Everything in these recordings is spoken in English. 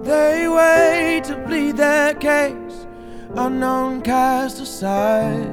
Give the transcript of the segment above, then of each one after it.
They wait to plead their case, unknown cast aside.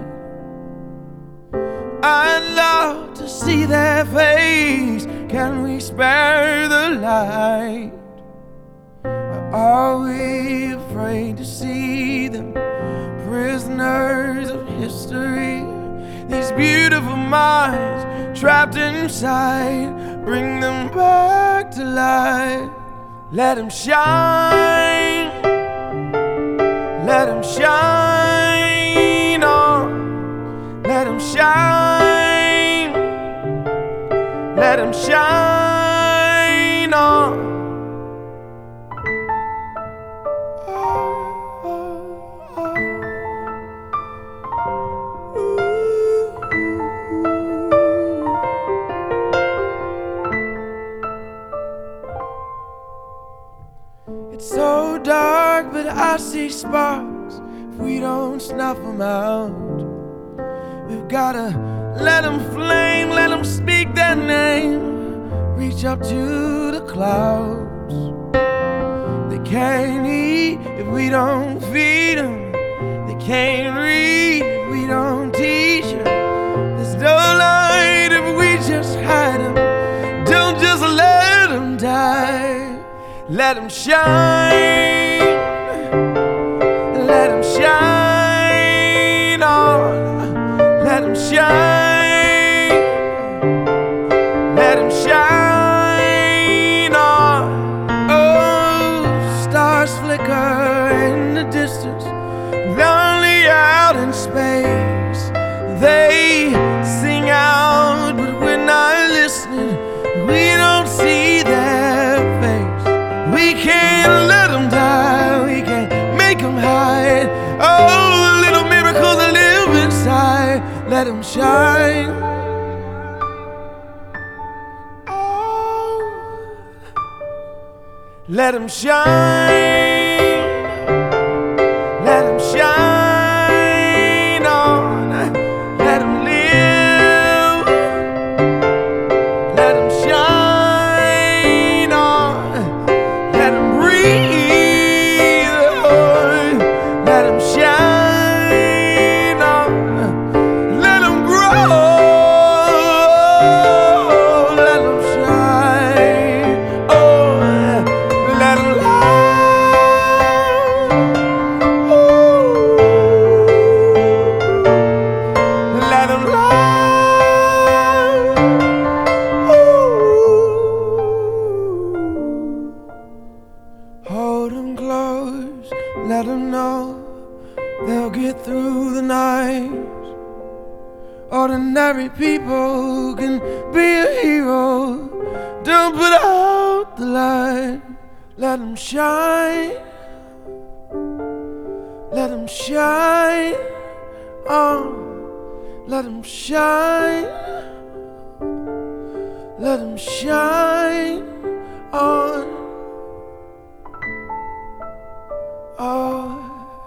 I'd love to see their face. Can we spare the light? Or are we afraid to see them? Prisoners of history, these beautiful minds trapped inside. Bring them back to life. Let them shine. Let them shine on. Let them shine. Let them shine on. It's so dark, but I see sparks. If we don't snuff them out, we've gotta let them flame, let them speak their name. Reach up to the clouds. They can't eat if we don't feed them. They can't read if we don't teach them. There's no light if we just hide them. Don't just let them die. Let them shine. Let them shine on. Let them shine. Let them shine on. Oh, stars flicker in the distance, lonely out in space. They sing out, but we're not listening. We don't see their face. We can't let them die, we can't make them hide. Oh, the little miracles that live inside. Let them shine. Oh, let them shine. Let them shine on. Let them live. Let them shine on. Let them breathe. Let them shine on. Let them grow. Let them shine. Oh, let them light. Oh, let them light. Oh, hold them close, let them know they'll get through the night. Ordinary people can be a hero. Don't put out the light. Let them shine. Let them shine on. Let them shine. Let them shine on. Oh,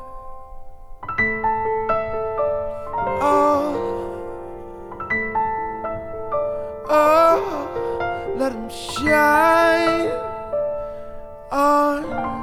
oh, oh, let them shine on.